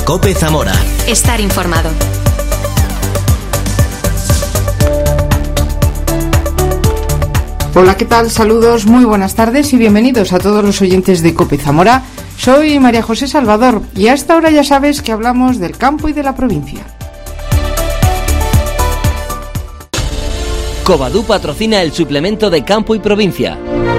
COPE Zamora. Estar informado. Hola, ¿qué tal? Saludos, muy buenas tardes y bienvenidos a todos los oyentes de COPE Zamora. Soy María José Salvador y a esta hora ya sabes que hablamos del campo y de la provincia. Covadú patrocina el suplemento de Campo y Provincia.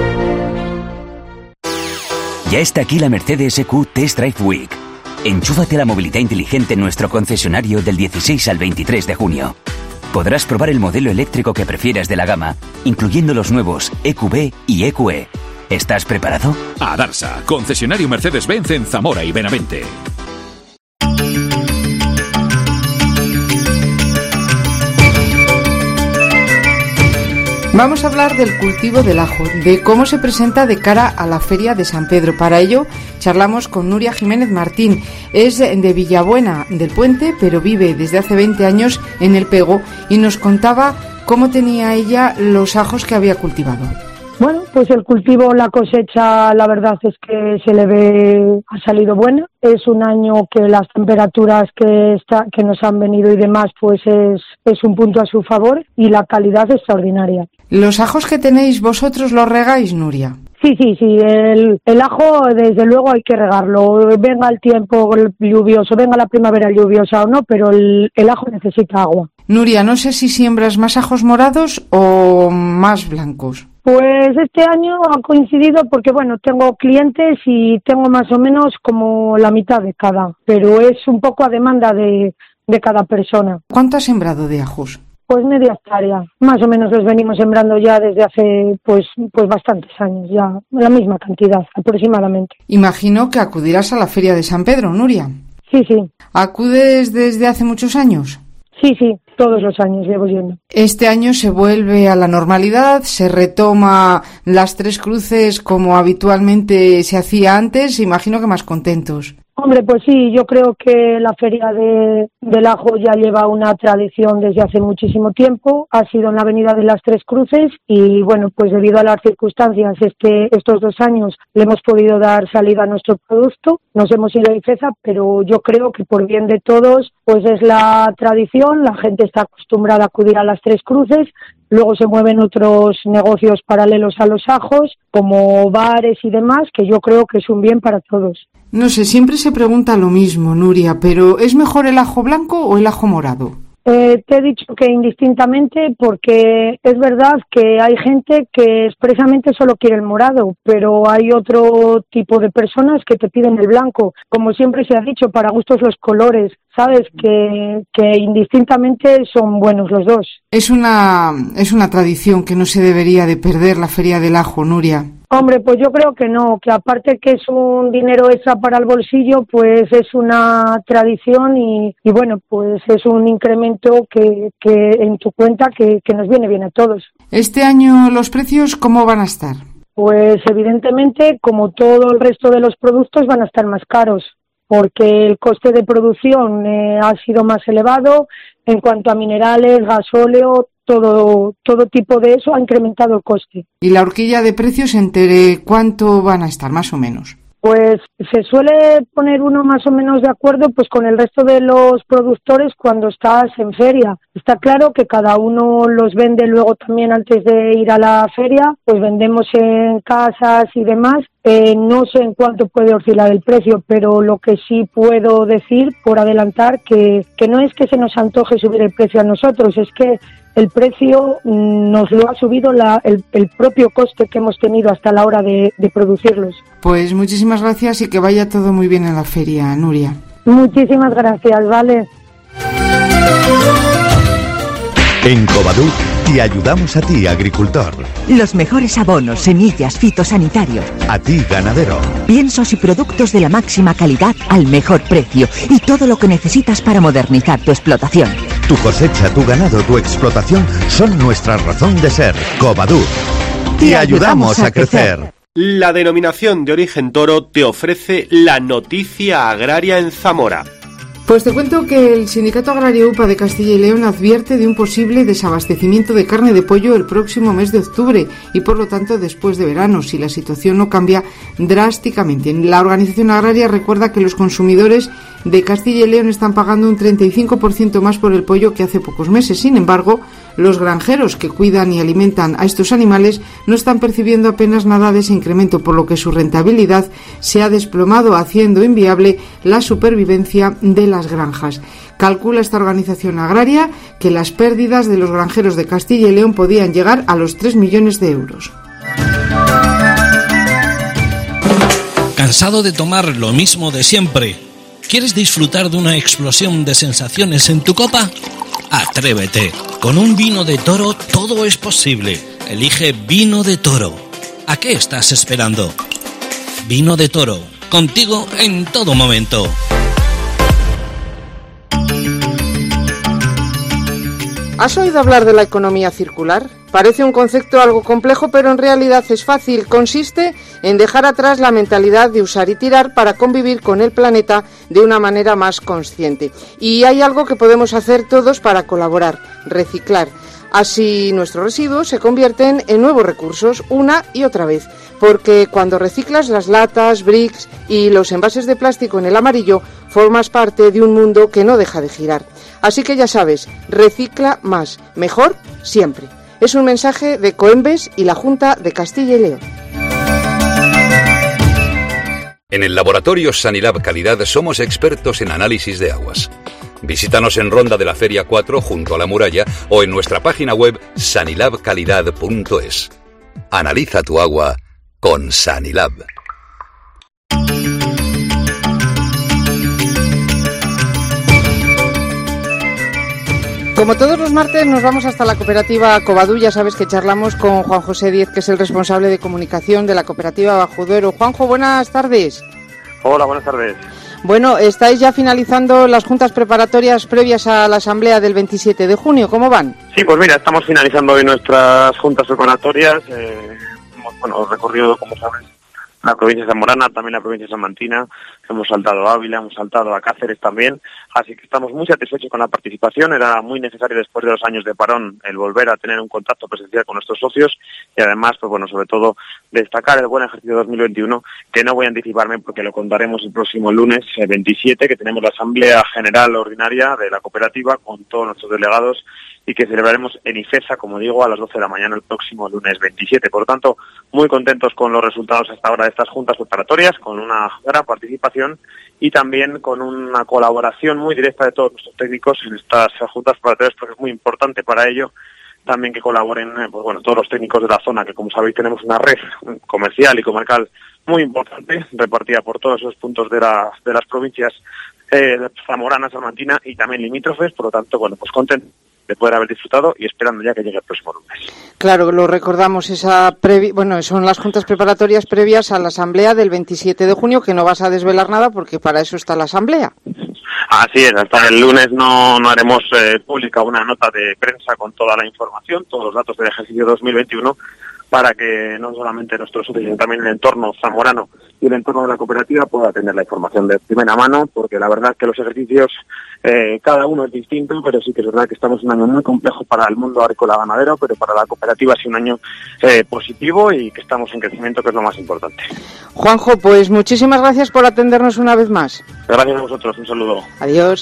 Ya está aquí la Mercedes EQ Test Drive Week. Enchúfate a la movilidad inteligente en nuestro concesionario del 16 al 23 de junio. Podrás probar el modelo eléctrico que prefieras de la gama, incluyendo los nuevos EQB y EQE. ¿Estás preparado? A Darsa, concesionario Mercedes-Benz en Zamora y Benavente. Vamos a hablar del cultivo del ajo, de cómo se presenta de cara a la Feria de San Pedro. Para ello, charlamos con Nuria Jiménez Martín. Es de Villabuena del Puente, pero vive desde hace 20 años en El Pego y nos contaba cómo tenía ella los ajos que había cultivado. Bueno, pues el cultivo, la cosecha, la verdad es que se le ve, ha salido buena. Es un año que las temperaturas que nos han venido y demás, pues es un punto a su favor y la calidad es extraordinaria. ¿Los ajos que tenéis vosotros los regáis, Nuria? Sí, el ajo desde luego hay que regarlo, venga el tiempo lluvioso, venga la primavera lluviosa o no, pero el ajo necesita agua. Nuria, no sé si siembras más ajos morados o más blancos. Pues este año ha coincidido porque, bueno, tengo clientes y tengo más o menos como la mitad de cada, pero es un poco a demanda de cada persona. ¿Cuánto has sembrado de ajos? Pues media hectárea, más o menos los venimos sembrando ya desde hace pues bastantes años, ya la misma cantidad aproximadamente. Imagino que acudirás a la Feria de San Pedro, Nuria. Sí. ¿Acudes desde hace muchos años? Sí, todos los años llevo yendo. Este año se vuelve a la normalidad, se retoma las Tres Cruces como habitualmente se hacía antes, imagino que más contentos. Hombre, pues sí, yo creo que la Feria del Ajo ya lleva una tradición desde hace muchísimo tiempo, ha sido en la Avenida de las Tres Cruces y bueno, pues debido a las circunstancias estos 2 años le hemos podido dar salida a nuestro producto, nos hemos ido a Ifeza, pero yo creo que por bien de todos, pues es la tradición, la gente está acostumbrada a acudir a las Tres Cruces. Luego se mueven otros negocios paralelos a los ajos, como bares y demás, que yo creo que es un bien para todos. No sé, siempre se pregunta lo mismo, Nuria, pero ¿es mejor el ajo blanco o el ajo morado? Te he dicho que indistintamente, porque es verdad que hay gente que expresamente solo quiere el morado, pero hay otro tipo de personas que te piden el blanco. Como siempre se ha dicho, para gustos los colores, sabes que indistintamente son buenos los dos. Es una tradición que no se debería de perder la Feria del Ajo, Nuria. Hombre, pues yo creo que no, que aparte que es un dinero extra para el bolsillo, pues es una tradición y bueno, pues es un incremento que en tu cuenta que nos viene bien a todos. ¿Este año los precios cómo van a estar? Pues evidentemente, como todo el resto de los productos, van a estar más caros, porque el coste de producción ha sido más elevado. En cuanto a minerales, gasóleo, todo tipo de eso ha incrementado el coste. ¿Y la horquilla de precios entre cuánto van a estar, más o menos? Pues se suele poner uno más o menos de acuerdo pues con el resto de los productores cuando estás en feria. Está claro que cada uno los vende luego también antes de ir a la feria, pues vendemos en casas y demás. No sé en cuánto puede oscilar el precio, pero lo que sí puedo decir por adelantar que no es que se nos antoje subir el precio a nosotros, es que el precio nos lo ha subido el propio coste que hemos tenido hasta la hora de producirlos. Pues muchísimas gracias y que vaya todo muy bien en la feria, Nuria. Muchísimas gracias, vale. En Covadú te ayudamos a ti, agricultor. Los mejores abonos, semillas, fitosanitarios. A ti, ganadero. Piensos y productos de la máxima calidad al mejor precio. Y todo lo que necesitas para modernizar tu explotación. Tu cosecha, tu ganado, tu explotación son nuestra razón de ser. Covadú. Te ayudamos a crecer. La denominación de origen toro te ofrece la noticia agraria en Zamora. Pues te cuento que el Sindicato Agrario UPA de Castilla y León advierte de un posible desabastecimiento de carne de pollo el próximo mes de octubre y por lo tanto después de verano, si la situación no cambia drásticamente. La organización agraria recuerda que los consumidores de Castilla y León están pagando un 35% más por el pollo que hace pocos meses. Sin embargo, los granjeros que cuidan y alimentan a estos animales no están percibiendo apenas nada de ese incremento, por lo que su rentabilidad se ha desplomado, haciendo inviable la supervivencia de las granjas. Calcula esta organización agraria que las pérdidas de los granjeros de Castilla y León podían llegar a los 3 millones de euros. ¿Cansado de tomar lo mismo de siempre? ¿Quieres disfrutar de una explosión de sensaciones en tu copa? Atrévete. Con un vino de Toro todo es posible. Elige Vino de Toro. ¿A qué estás esperando? Vino de Toro. Contigo en todo momento. ¿Has oído hablar de la economía circular? Parece un concepto algo complejo, pero en realidad es fácil. Consiste en dejar atrás la mentalidad de usar y tirar para convivir con el planeta de una manera más consciente. Y hay algo que podemos hacer todos para colaborar: reciclar. Así nuestros residuos se convierten en nuevos recursos una y otra vez, porque cuando reciclas las latas, bricks y los envases de plástico en el amarillo, formas parte de un mundo que no deja de girar. Así que ya sabes, recicla más, mejor, siempre. Es un mensaje de Coembes y la Junta de Castilla y León. En el laboratorio Sanilab Calidad somos expertos en análisis de aguas. Visítanos en Ronda de la Feria 4 junto a la muralla o en nuestra página web sanilabcalidad.es. Analiza tu agua con Sanilab. Como todos los martes nos vamos hasta la cooperativa Covadú. Ya sabes que charlamos con Juan José Díez, que es el responsable de comunicación de la cooperativa Bajo Duero. Juanjo, buenas tardes. Hola, buenas tardes. Bueno, estáis ya finalizando las juntas preparatorias previas a la asamblea del 27 de junio. ¿Cómo van? Sí, pues mira, estamos finalizando hoy nuestras juntas preparatorias. Hemos recorrido, como sabes, la provincia de Zamorana, también la provincia de Salmantina, hemos saltado a Ávila, hemos saltado a Cáceres también, así que estamos muy satisfechos con la participación. Era muy necesario después de los años de parón el volver a tener un contacto presencial con nuestros socios y además, pues bueno, sobre todo destacar el buen ejercicio 2021, que no voy a anticiparme porque lo contaremos el próximo lunes 27, que tenemos la Asamblea General Ordinaria de la cooperativa con todos nuestros delegados y que celebraremos en Ifesa, como digo, a las 12 de la mañana el próximo lunes 27. Por lo tanto, muy contentos con los resultados hasta ahora de estas juntas preparatorias, con una gran participación y también con una colaboración muy directa de todos nuestros técnicos en estas juntas preparatorias, porque es muy importante para ello también que colaboren todos los técnicos de la zona, que como sabéis tenemos una red comercial y comarcal muy importante, repartida por todos esos puntos de las provincias Zamorana, Salmantina y también limítrofes. Por lo tanto, pues contento de poder haber disfrutado y esperando ya que llegue el próximo lunes. Claro, lo recordamos, son las juntas preparatorias previas a la asamblea del 27 de junio, que no vas a desvelar nada porque para eso está la asamblea. Así es, hasta el lunes no haremos pública una nota de prensa con toda la información, todos los datos del ejercicio 2021, para que no solamente nuestros socios, sino también el entorno zamorano y el entorno de la cooperativa pueda tener la información de primera mano, porque la verdad es que los ejercicios, cada uno es distinto, pero sí que es verdad que estamos en un año muy complejo para el mundo agrícola ganadero, pero para la cooperativa ha sido un año positivo y que estamos en crecimiento, que es lo más importante. Juanjo, pues muchísimas gracias por atendernos una vez más. Gracias a vosotros, un saludo. Adiós.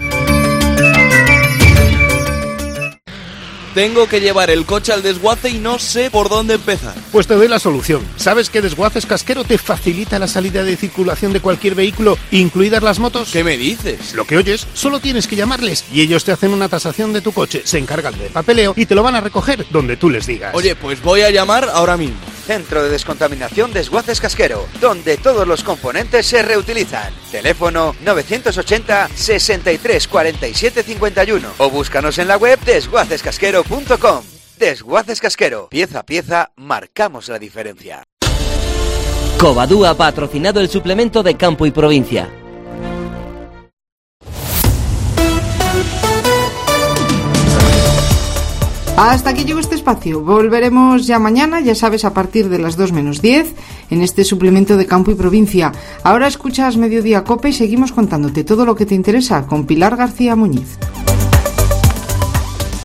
Tengo que llevar el coche al desguace y no sé por dónde empezar. Pues te doy la solución. ¿Sabes que Desguaces Casquero te facilita la salida de circulación de cualquier vehículo, incluidas las motos? ¿Qué me dices? Lo que oyes, solo tienes que llamarles y ellos te hacen una tasación de tu coche, se encargan del papeleo y te lo van a recoger donde tú les digas. Oye, pues voy a llamar ahora mismo. Centro de Descontaminación Desguaces Casquero, donde todos los componentes se reutilizan. Teléfono 980 63 47 51 o búscanos en la web desguacescasquero.com. Desguaces Casquero, pieza a pieza, marcamos la diferencia. Covadú ha patrocinado el suplemento de Campo y Provincia. Hasta aquí llegó este espacio. Volveremos ya mañana, ya sabes, a partir de las 2 menos 10, en este suplemento de Campo y Provincia. Ahora escuchas Mediodía Cope y seguimos contándote todo lo que te interesa con Pilar García Muñiz.